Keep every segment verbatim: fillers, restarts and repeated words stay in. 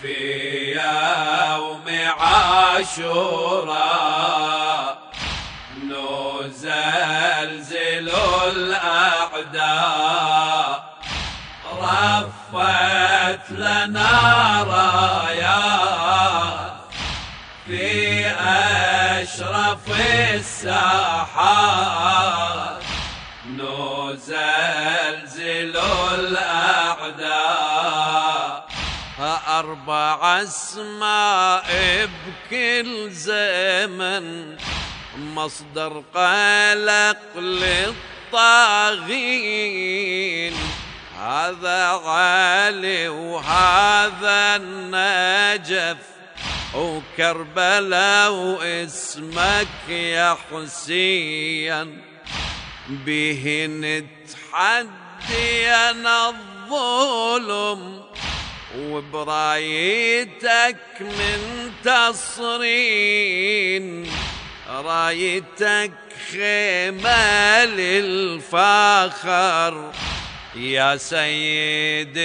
في يوم عاشوراء نزلزل الأعداء، رفت لنا رايات في أشرف الساحات، نزلزل الأعداء. أربع أسماء بكل زمن مصدر قلق للطاغين، هذا علي وهذا النجف وكربلاء واسمك يا حسين، به نتحدينا الظلم وبرايتك منتصرين، رايتك خيمة للفخر يا سيد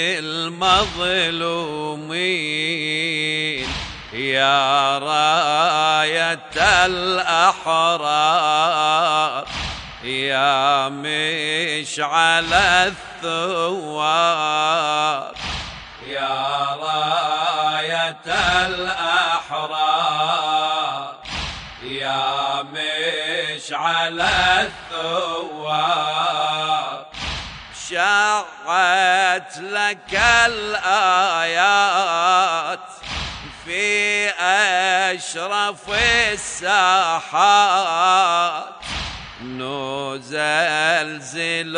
المظلومين، يا راية الأحرار يا مشعل الثوار، يا راية الأحرار يا مشعل الثوار. شاعت لك الآيات في أشرف الساحات، نزلزل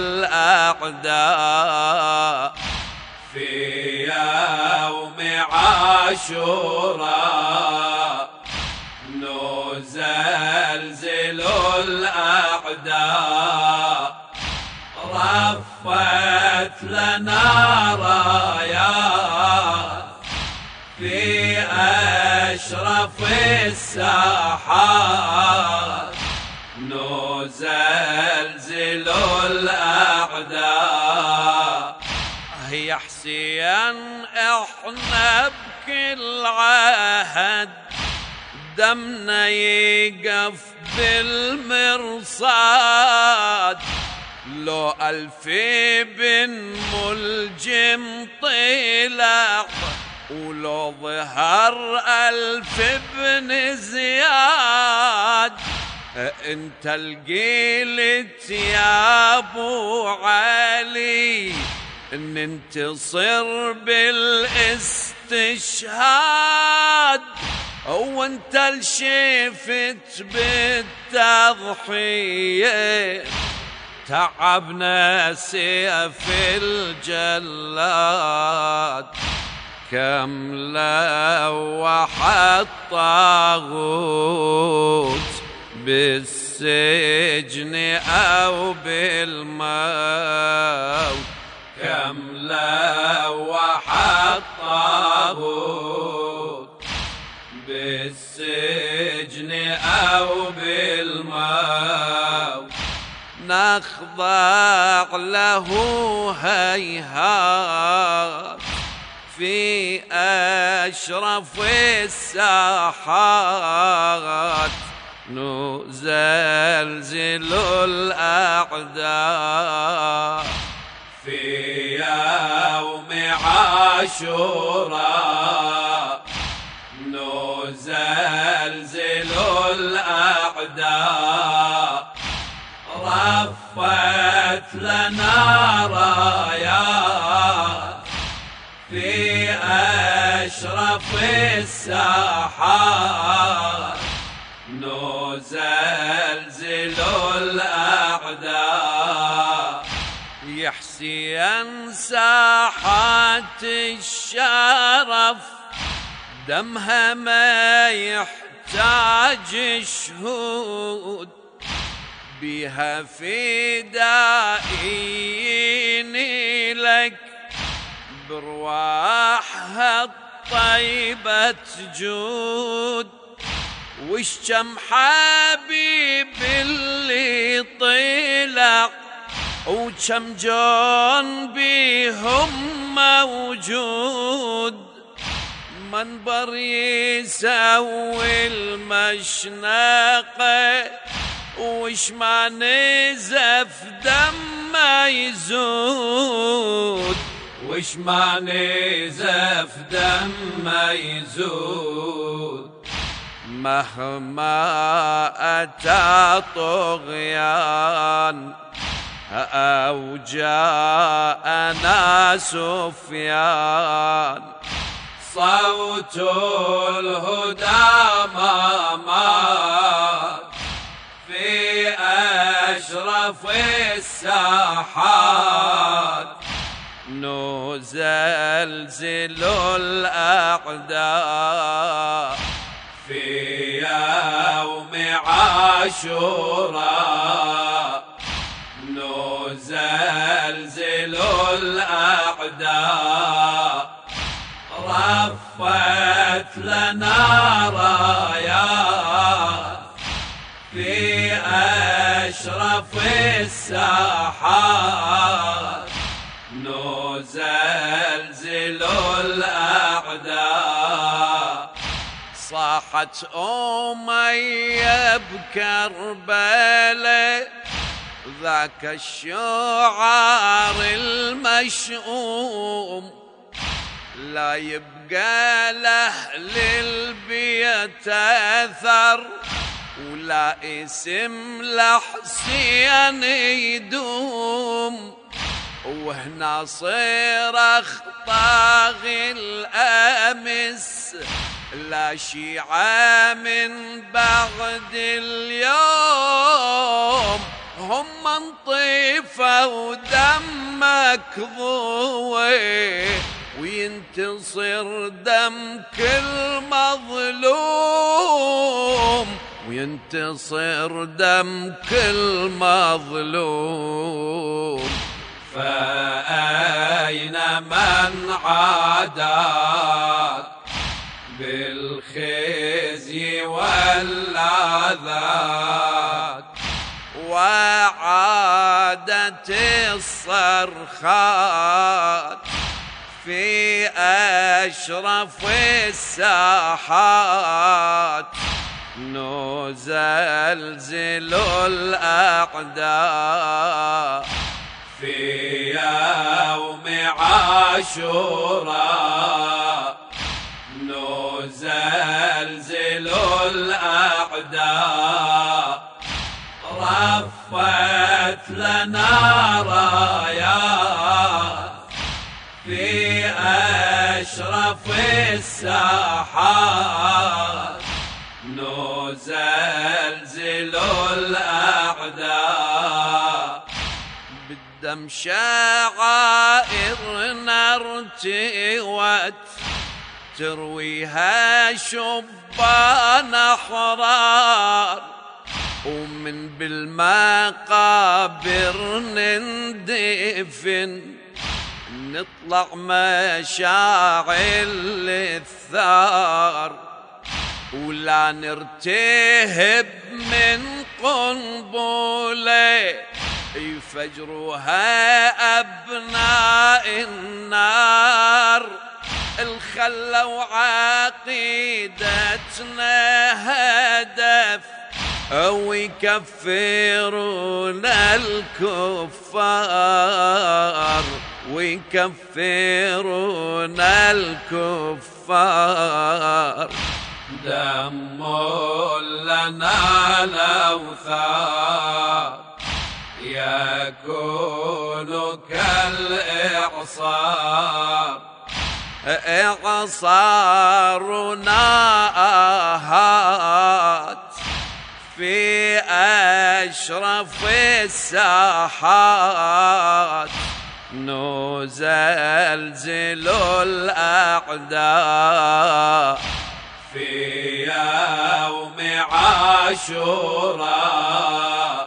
الأعداء في يوم عاشوراء، نزلزل الأعداء، رفت لنا رايات في أشرف الساحات، نزلزل الأعداء. يا حسين احنا بكل عهد دمنا يقف بالمرصاد، لو ألف بن ملجم طلع ولو ظهر ألف بن زياد، انت القيلت يا ابو علي ننتصر بالاستشهاد، وانت الشفت بالتضحية تعبنا سيف الجلاد، كم لوح الطاغوت بالسجن أو بالموت، كم لوح الطاغوت بالسجن أو بالموت، نخضع له هيهات في أشرف الساحات، نزلزل الأعداء في يوم عاشوراء، نزلزل الأعداء، رفت لنا رايات في أشرف الساحات، نزلزل الأعداء. يا حسين ساحات الشرف دمها ما يحتاج شهود، بها فدائين لك برواحها الطيبة تجود، وش كم حبيب اللي طلع وكم جون بيهم موجود، منبر يسوي المشنقة وش ما نزف دم يزود، وش ما نزف دم يزود. مهما أتى طغيان أو جاءنا سفيان، صوت الهدى ما مات في أشرف الساحات. نزلزل الأعداء في يوم عاشوراء، نزلزل الأعداء. رفت لنا رايات في أشرف الساحات، نزلزل الأعداء. صاحت أمية بكربلاء ذاك الشعار المشؤوم، لا يبقى لأهل البيت أثر ولا اسم لحسين يدوم. وهنا صرخ طاغي الأمس لا شيعة من بعد اليوم، هم انطيفة ودمك ضوي وينتصر دم كل مظلوم، وينتصر دم كل مظلوم. فأين من عاداك بالخزي والعذاب، وعادت الصرخات في أشرف الساحات. نزلزل الأعداء في يوم عاشوراء، نزلزل الأعداء. رفت لنا رايات في أشرف الساحات، نزلزل الأعداء. بالدم شعائرنا ارتوت ترويها شبان أحرار، ومن بالمقابر نندفن نطلع مشاعل الثار، ولا نرتهب من قنبله يفجروها أبناء النار. الخلوا عقيدتنا هدف أو يكفرون الكفار، ويكفرون الكفار. دم لنا الأوثار يكون كالإعصار، إعصارنا آهات في أشرف الساحات. نزلزل الأعداء في يوم عاشوراء،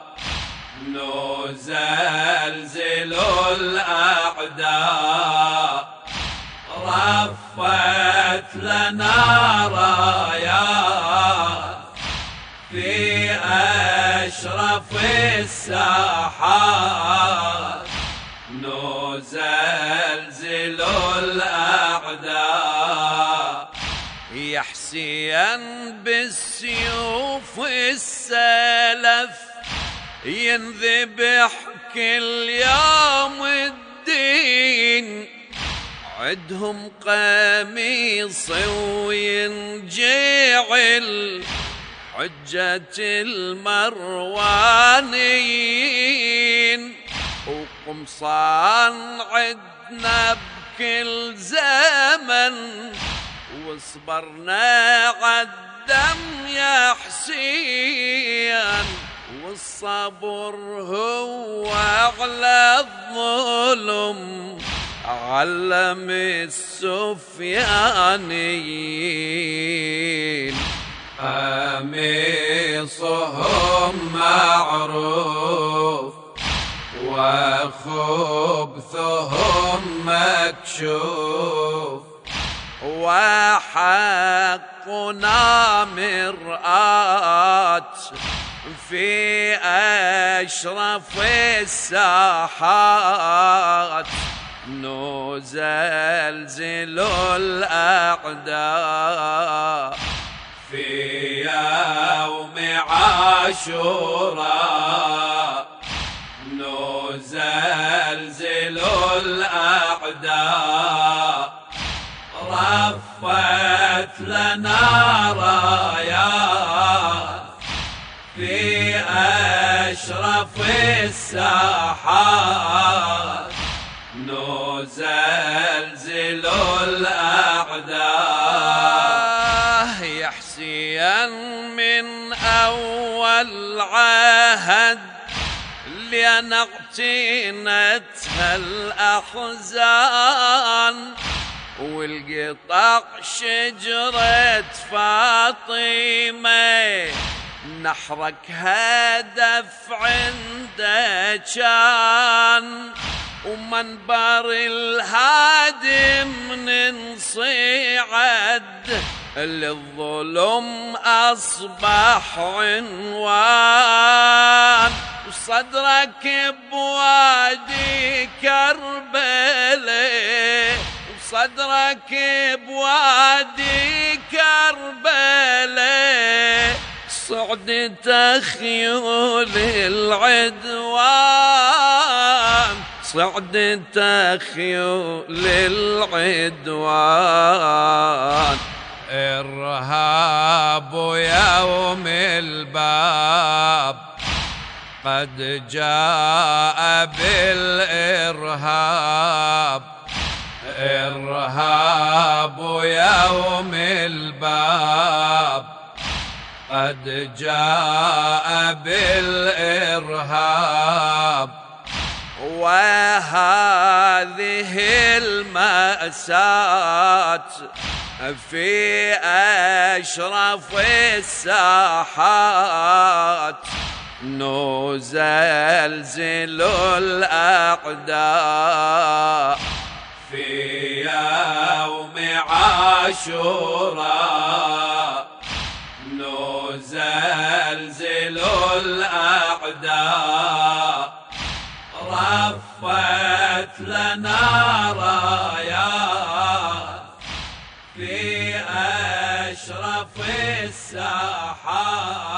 نزلزل الأعداء. رفت لنا رايات في أشرف الساحات، نزلزل الأعداء. يا حسين بالسيوف السلف ينذبح كل يوم الدين، عدهم قميص وينجعل حجة المروانيين، وقمصان عدنا بكل زمن وصبرنا عالدم يا حسين، والصبر هو على الظلم علم السفيانيين. قميصهم معروف وخبثهم مكشوف، وحقنا مرآت في أشرف الساحات، نزلزل الأعداء في يوم عاشوراء، نزلزل الأعداء. رفت لنا رايات في أشرف الساحات، نزلزل الأعداء. يا حسين من أول عهد لأن اعتنتها الأحزان، والقطع شجرة فاطمة نحرك هدف عنده كان، ومنبر الهادم ننصعد للظلم أصبح عنوان، وصدرك بوادي كربلاء، وصدرك بوادي كربلاء، صعدت خيول العدوان، صعدت خيول العدوان. إرهاب يوم الباب قد جاء بالإرهاب، إرهاب يوم الباب قد جاء بالإرهاب، وهذه المأساة في أشرف الساحات، نزلزل الأعداء في يوم عاشوراء، نزلزل الأعداء. رفت لنا رايات في أشرف الساحات،